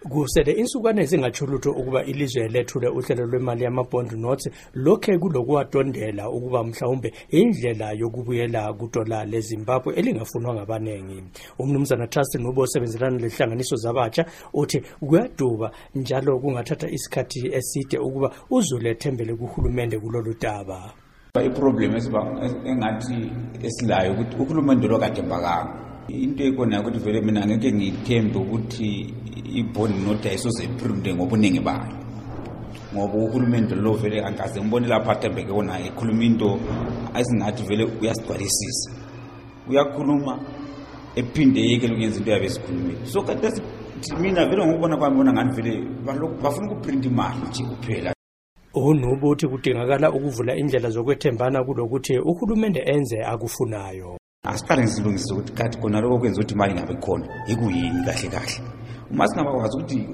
Kusele insukwane zingatshulutho ukuba ilizwe lethule uhlelo lwemali yamabond notes lokhe kulokuwadondela ukuba mhlawumbe indlela yokubuyela kudola leZimbabwe elingafunwa ngabanengi. Umnumzana Trust Nubo osebenzelana lehlanganiso zabatsha uthi kuyaduba njalo kungathatha isikhathi eside ukuba uzulethembele kuhulumende kulolu daba. Iproblem engathi esilayo ukuthi uhulumende lo kade mbakanga. Into ekona ukuthi vele mina ngeke ngithembe ukuthi ibond note ayisoze iprint ngobuningi bayo. Ngoba uhulumende lo vele angaze ngibone lapha athembeke kona ekhuluma into ayisingathi vele uyasigcwalisisa. Uyakhuluma ephinde yeke lokwenza into yabe sikhulumile. So kade mina vele ngokubona kwami bona ngani vele bafuna ukuprint imali nje kuphela. Unubo uthi kudingakala ukuvula indlela zokwethembana kulokuthi uhulumende enze akufunayo. Asiqale silungise ukuthi kathi khona lokho kwenza ukuthi imali ngabe khona ikuyini kahle kahle. Uma singabakwazi ukuthi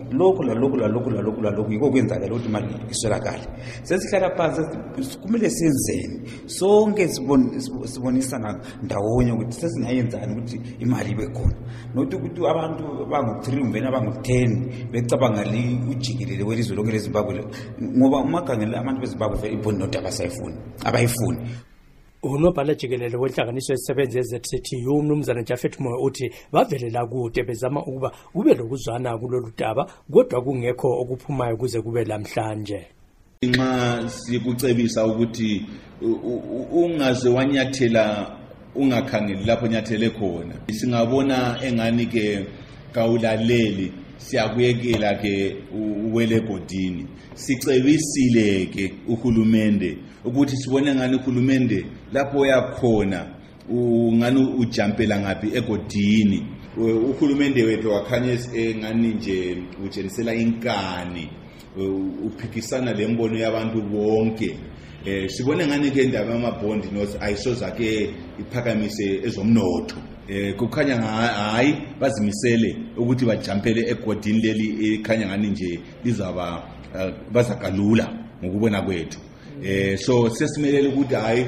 lokho yiko kwenzakala ukuthi imali iswelakala. Sesihlala phansi kumele senzeni sonke sibonisana ndawonye ukuthi sesingayenzani ukuthi imali ibe khona. Nokuthi ukuthi abantu bangu3 umvena bangu10 becabanga ujikelele welizwe lonke leZimbabwe ngoba umagangela abantu beZimbabwe ibond note abayifuni. Unobhala jikelele wenhlanganiso ezisebenza eZCTU umnumzana Jafet Moyo uthi bavelela kude bezama ukuba kube lokuzwana kulolu daba kodwa kungekho okuphumayo kuze kube lamhlanje. Nxa sikucebisa ukuthi ungaze wanyathela ungakhangeli lapho nyathele khona. Singabona engani ke kawulaleli siyakuyekela ke uwele godini. Sicebisile ke uhulumende ukuthi sibone ngani uhulumende lapho yakhona ngani ujampela ngapi egodini. Uhulumende wethu wakhanye ngani nje utshenisela inkani uphikisana lembono yabantu bonke. Sibone ngani ke indaba yamabond notes ayisoza ke iphakamise ezomnotho. Kukhanya hayi bazimisele ukuthi bajampele egodini leli ekhanya ngani nje lizaba bazakalula ngokubona kwethu. So sesimelele ukuthi hayi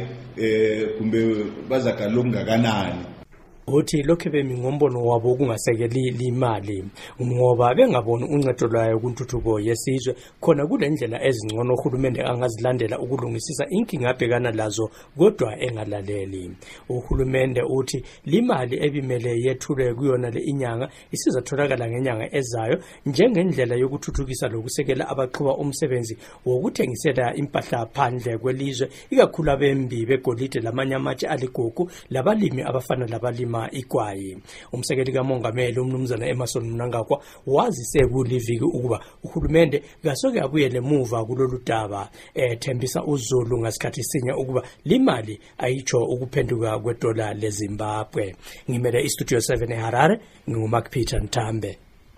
kumbe bazakalula kungakanani. Uthi lokho bemingombono wabo kungasekeli imali ngoba bengaboni uncedo lwayo kuntuthuko yesizwe khona kule ndlela ezingcono uhulumende angazilandela ukulungisisa inkinga abhekana lazo kodwa engalaleli. Uhulumende uthi limali ebimele yethule kuyona le inyanga isizatholakala ngenyanga ezayo njengendlela yokuthuthukisa lokusekela abaqhuba umsebenzi wokuthengisela impahla phandle kwelizwe ikakhulu abembi begolide lamanye amatshe aligugu labalimi abafana labalima ikwayi. Umsekeli kamongameli umnumzana Emerson Mnangagwa wazise kuliviki ukuba uhulumende ngasoke abuyele emuva kulolu daba ethembisa uZulu ngasikhathi sinye ukuba limali ayitsho ukuphenduka kwedola leZimbabwe. Ngimele iStudio 7 eHarare, nginguMark Peter Ntambe.